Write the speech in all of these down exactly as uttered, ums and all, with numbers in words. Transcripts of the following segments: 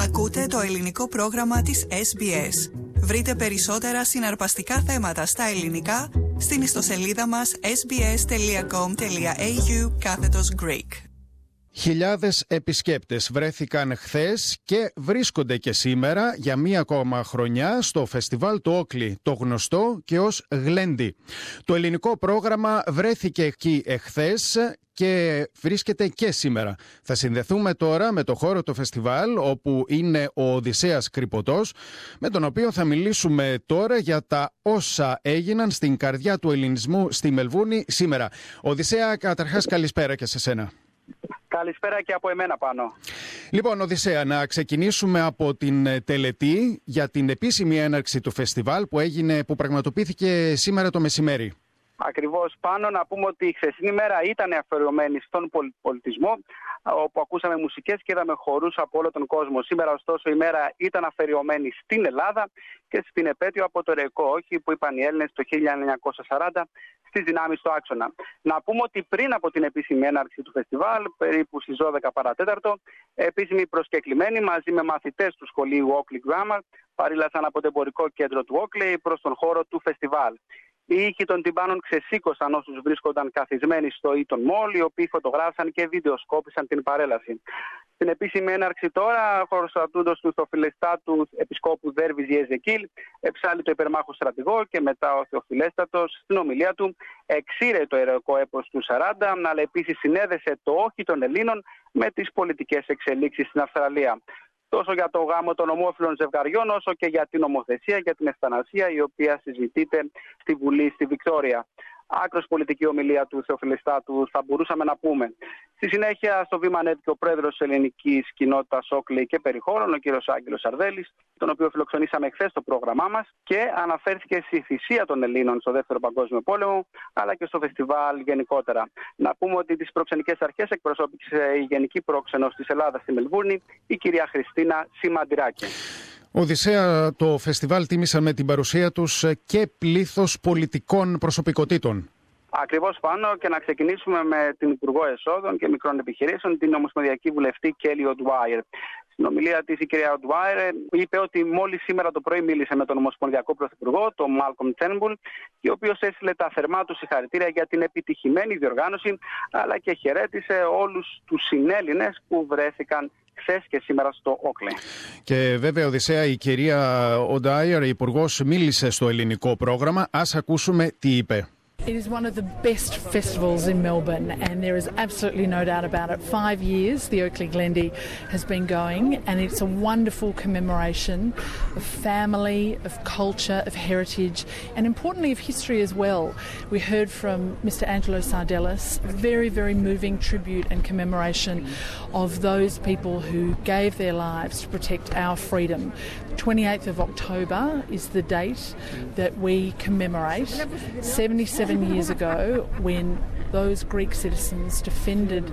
Ακούτε το ελληνικό πρόγραμμα της ες μπι ες. Βρείτε περισσότερα συναρπαστικά θέματα στα ελληνικά στην ιστοσελίδα μας sbs.com.au κάθετος Greek. Χιλιάδες επισκέπτες βρέθηκαν χθες και βρίσκονται και σήμερα για μία ακόμα χρονιά στο φεστιβάλ του Όκλι, το γνωστό και ως Γλέντι. Το ελληνικό πρόγραμμα βρέθηκε εκεί εχθές και βρίσκεται και σήμερα. Θα συνδεθούμε τώρα με το χώρο του φεστιβάλ, όπου είναι ο Οδυσσέας Κρυποτός, με τον οποίο θα μιλήσουμε τώρα για τα όσα έγιναν στην καρδιά του ελληνισμού στη Μελβούρνη σήμερα. Οδυσσέα, καταρχάς καλησπέρα και σε σένα. Καλησπέρα και από εμένα πάνω. Λοιπόν, Οδυσσέα, να ξεκινήσουμε από την τελετή για την επίσημη έναρξη του φεστιβάλ που έγινε, που πραγματοποιήθηκε σήμερα το μεσημέρι. Ακριβώς, πάνω να πούμε ότι η χθεσινή μέρα ήταν αφιερωμένη στον πολιτισμό, όπου ακούσαμε μουσικές και είδαμε χορούς από όλο τον κόσμο. Σήμερα, ωστόσο, η μέρα ήταν αφιερωμένη στην Ελλάδα και στην επέτειο από το Ερεϊκό Όχι που είπαν οι Έλληνες το χίλια εννιακόσια σαράντα στις δυνάμεις του άξονα. Να πούμε ότι πριν από την επίσημη έναρξη του φεστιβάλ, περίπου στις δώδεκα παρατέταρτο, επίσημοι προσκεκλημένοι μαζί με μαθητές του σχολείου Oakley Grammar παρήλασαν από το εμπορικό κέντρο του Oakley προς τον χώρο του φεστιβάλ. Οι ήχοι των τυμπάνων ξεσήκωσαν όσους βρίσκονταν καθισμένοι στο Eton Mall, οι οποίοι φωτογράφησαν και βιντεοσκόπησαν την παρέλαση. Στην επίσημη έναρξη τώρα, χωροστατούντος του Θεοφιλεστάτου Επισκόπου Δέρβης Ιεζεκίλ, εψάλλει το υπερμάχο στρατηγό και μετά ο Θεοφιλέστατος στην ομιλία του εξήρε το ηρωικό έπος του σαράντα, αλλά επίσης συνέδεσε το όχι των Ελλήνων με τις πολιτικές εξελίξεις στην Αυστραλία. Τόσο για το γάμο των ομόφυλων ζευγαριών, όσο και για την νομοθεσία για την ευθανασία, η οποία συζητείται στη Βουλή στη Βικτόρια. Άκρος πολιτική ομιλία του Θεοφιλεστάτου, θα μπορούσαμε να πούμε. Στη συνέχεια, στο βήμα ανέβηκε ο πρόεδρος της ελληνικής κοινότητας Όκλεϊ και περιχώρων, ο κύριος Άγγελος Σαρδέλης, τον οποίο φιλοξενήσαμε χθες στο πρόγραμμά μας και αναφέρθηκε στη θυσία των Ελλήνων στο Δεύτερο Παγκόσμιο Πόλεμο, αλλά και στο φεστιβάλ γενικότερα. Να πούμε ότι τις προξενικές αρχές εκπροσώπησε η Γενική Πρόξενος της Ελλάδας στη Μελβούρνη, η κυρία Χριστίνα Σιμαντηράκη. Οδυσσέα, το φεστιβάλ τίμησαν με την παρουσία τους και πλήθος πολιτικών προσωπικότητων. Ακριβώς, πάνω, και να ξεκινήσουμε με την Υπουργό Εσόδων και Μικρών Επιχειρήσεων, την Ομοσπονδιακή Βουλευτή Κέλι Οντουάιρ. Στην ομιλία της η κυρία Οντουάιρ είπε ότι μόλις σήμερα το πρωί μίλησε με τον Ομοσπονδιακό Πρωθυπουργό, τον Μάλκομ Τέρνμπουλ, ο οποίος έστειλε τα θερμά του συγχαρητήρια για την επιτυχημένη διοργάνωση, αλλά και χαιρέτησε όλους τους συνέλληνες που βρέθηκαν χθες και σήμερα στο Όκλεϊ. Και βέβαια, Οδυσσέα, η κυρία Οντουάιρ, η Υπουργός, μίλησε στο ελληνικό πρόγραμμα. Ας ακούσουμε τι είπε. It is one of the best festivals in Melbourne, and there is absolutely no doubt about it. Five years the Oakley Glendy has been going, and it's a wonderful commemoration of family, of culture, of heritage, and importantly of history as well. We heard from Mister Angelo Sardellis, a very, very moving tribute and commemoration of those people who gave their lives to protect our freedom. twenty-eighth of October is the date that we commemorate seventy-seven years ago when those Greek citizens defended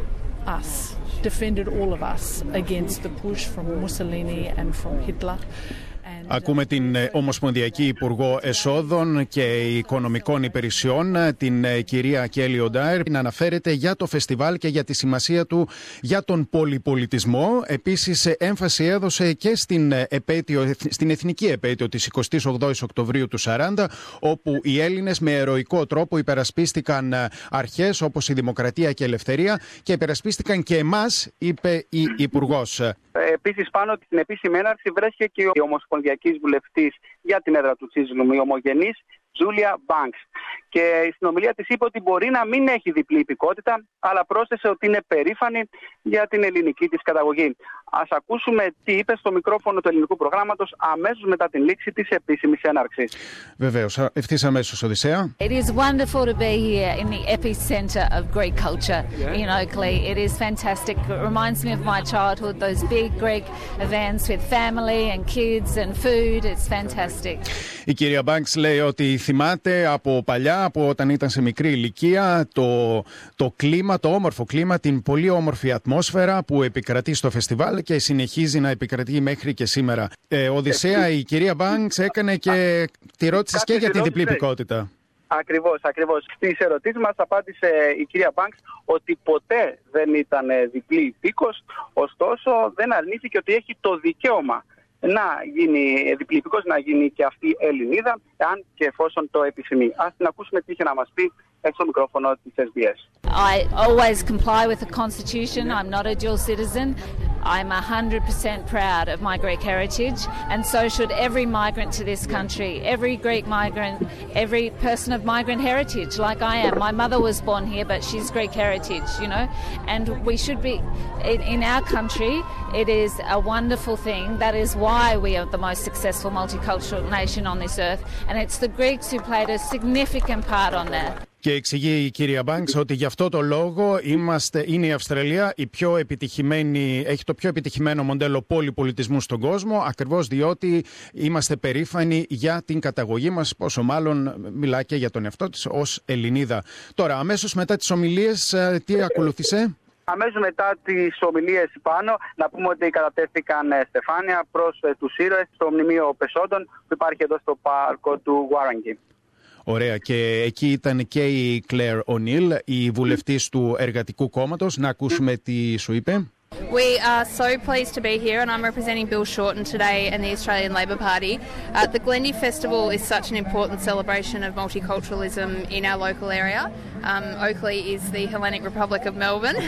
us, defended all of us against the push from Mussolini and from Hitler. Ακούμε την Ομοσπονδιακή Υπουργό Εσόδων και Οικονομικών Υπηρεσιών, την κυρία Κέλι Οντουάιρ, να αναφέρεται για το φεστιβάλ και για τη σημασία του για τον πολυπολιτισμό. Επίσης, έμφαση έδωσε και στην, επέτειο, στην εθνική επέτειο της εικοστής ογδόης Οκτωβρίου του σαράντα, όπου οι Έλληνες με ηρωικό τρόπο υπερασπίστηκαν αρχές όπως η δημοκρατία και η ελευθερία και υπερασπίστηκαν και εμάς, είπε η Υπουργός. Επίσης, πάνω στην επίσημη έναρξη βρέθηκε και η Ομοσπονδιακής Βουλευτής για την έδρα του Τσίζλουμ, η ομογενής Τζούλια Μπάνκς. Και στην ομιλία της είπε ότι μπορεί να μην έχει διπλή υπηκότητα, αλλά πρόσθεσε ότι είναι περήφανη για την ελληνική της καταγωγή. Ας ακούσουμε τι είπε στο μικρόφωνο του ελληνικού προγράμματος αμέσως μετά την λήξη της επίσημης έναρξης. Βεβαίως, ευθύς αμέσως, Οδυσσέα. It is wonderful to be here in the epicenter of Greek culture in Oakley. It is fantastic. It reminds me of my childhood, those big Greek events with family and kids and food. It's fantastic. Η κυρία Μπάνκς λέει ότι θυμάται από παλιά, από όταν ήταν σε μικρή ηλικία, το, το κλίμα, το όμορφο κλίμα, την πολύ όμορφη ατμόσφαιρα που επικρατεί στο φεστιβάλ και συνεχίζει να επικρατεί μέχρι και σήμερα. Ε, Οδυσσέα, η κυρία Μπάνκς έκανε και τη ρώτησες και για τη διπλή υπηκότητα. Ακριβώς, ακριβώς. Στις ερωτήσεις μας απάντησε η κυρία Banks ότι ποτέ δεν ήταν διπλή υπήκος, ωστόσο δεν αρνήθηκε ότι έχει το δικαίωμα να γίνει διπλή, να γίνει και αυτή Ελληνίδα, αν και εφόσον το επιθυμεί. Ας την ακούσουμε τι είχε να μας πει στο μικρόφωνο της ες μπι ες. I always comply with the Constitution. I'm not a dual citizen. I'm one hundred percent proud of my Greek heritage, and so should every migrant to this country, every Greek migrant, every person of migrant heritage, like I am. My mother was born here, but she's Greek heritage, you know, and we should be, in, in our country, it is a wonderful thing. That is why we are the most successful multicultural nation on this earth, and it's the Greeks who played a significant part on that. Και εξηγεί η κυρία Banks ότι γι' αυτό το λόγο είμαστε, είναι η Αυστραλία η πιο επιτυχημένη, έχει το πιο επιτυχημένο μοντέλο πολυπολιτισμού στον κόσμο, ακριβώς διότι είμαστε περήφανοι για την καταγωγή μας, πόσο μάλλον μιλά και για τον εαυτό της ως Ελληνίδα. Τώρα, αμέσως μετά τις ομιλίες, τι ακολούθησε? Αμέσως μετά τις ομιλίες πάνω, να πούμε ότι κατατέθηκαν στεφάνια προς τους ήρωες στο μνημείο Πεσόντων που υπάρχει εδώ στο πάρκο του Warrangi. Ωραία. Και εκεί ήταν και η Claire O'Neill, η βουλευτής του Εργατικού Κόμματος. Να ακούσουμε τι σου είπε. We are so pleased to be here, and I'm representing Bill Shorten today and the Australian Labor Party. Uh, the Glendy Festival is such an important celebration of multiculturalism in our local area. Um, Oakley is the Hellenic Republic of Melbourne,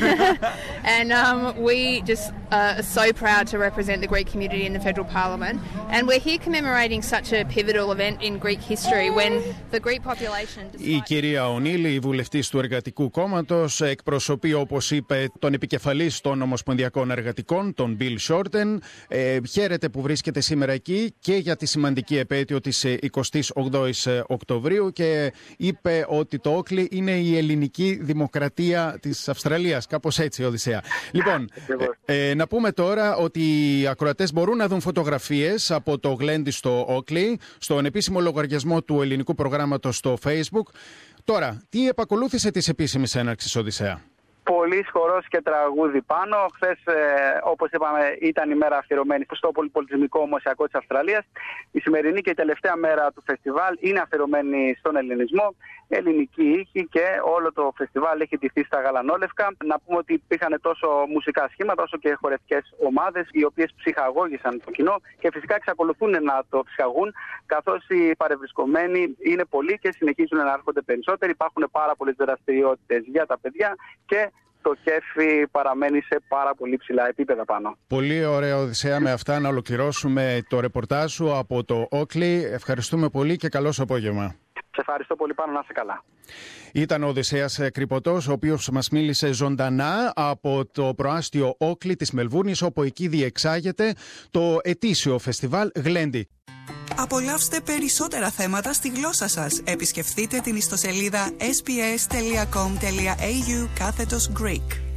and um, we just uh, are so proud to represent the Greek community in the Federal Parliament. And we're here commemorating such a pivotal event in Greek history when the Greek population... Η κυρία O'Neill, η βουλευτής του Εργατικού Κόμματος, εκπροσωπεί, όπως είπε, τον επικεφαλής των Ομοσπονδιακών Εργατικών, τον Bill Shorten. Ε, χαίρεται που βρίσκεται σήμερα εκεί και για τη σημαντική επέτειο της εικοστής όγδοης Οκτωβρίου και είπε ότι το Oakley είναι η ελληνική δημοκρατία της Αυστραλίας. Κάπως έτσι, Οδυσσέα. Λοιπόν, ε, ε, να πούμε τώρα ότι οι ακροατές μπορούν να δουν φωτογραφίες από το Glendy στο Oakley, στον επίσημο λογαριασμό του ελληνικού προγράμματος στο Facebook. Τώρα, τι επακολούθησε της επίσημης έναρξης, Οδυσσέα? Πολύς χορός και τραγούδι πάνω. Χθες, ε, όπως είπαμε, ήταν η μέρα αφιερωμένη στο πολυπολιτισμικό ομοσιακό της Αυστραλίας. Η σημερινή και η τελευταία μέρα του φεστιβάλ είναι αφιερωμένη στον ελληνισμό, ελληνική ήχη και όλο το φεστιβάλ έχει ντυθεί στα γαλανόλευκα. Να πούμε ότι υπήρχαν τόσο μουσικά σχήματα όσο και χορευτικές ομάδες οι οποίες ψυχαγώγησαν το κοινό και φυσικά εξακολουθούν να το ψυχαγούν, καθώς οι παρευρισκομένοι είναι πολλοί και συνεχίζουν να έρχονται περισσότεροι. Υπάρχουν πάρα πολλές δραστηριότητες για τα παιδιά και το κέφι παραμένει σε πάρα πολύ ψηλά επίπεδα πάνω. Πολύ ωραία, Οδυσσέα. Με αυτά να ολοκληρώσουμε το ρεπορτάζ σου από το Oakley. Ευχαριστούμε πολύ και καλό σου απόγευμα. Σε ευχαριστώ πολύ, πάνω, να είσαι καλά. Ήταν ο Οδυσσέας Κρυποτός, ο οποίος μας μίλησε ζωντανά από το προάστιο Oakley της Μελβούρνης, όπου εκεί διεξάγεται το ετήσιο φεστιβάλ Glendy. Απολαύστε περισσότερα θέματα στη γλώσσα σας. Επισκεφτείτε την ιστοσελίδα ες μπι ες τελεία κομ τελεία έι γιου κάθετος Greek.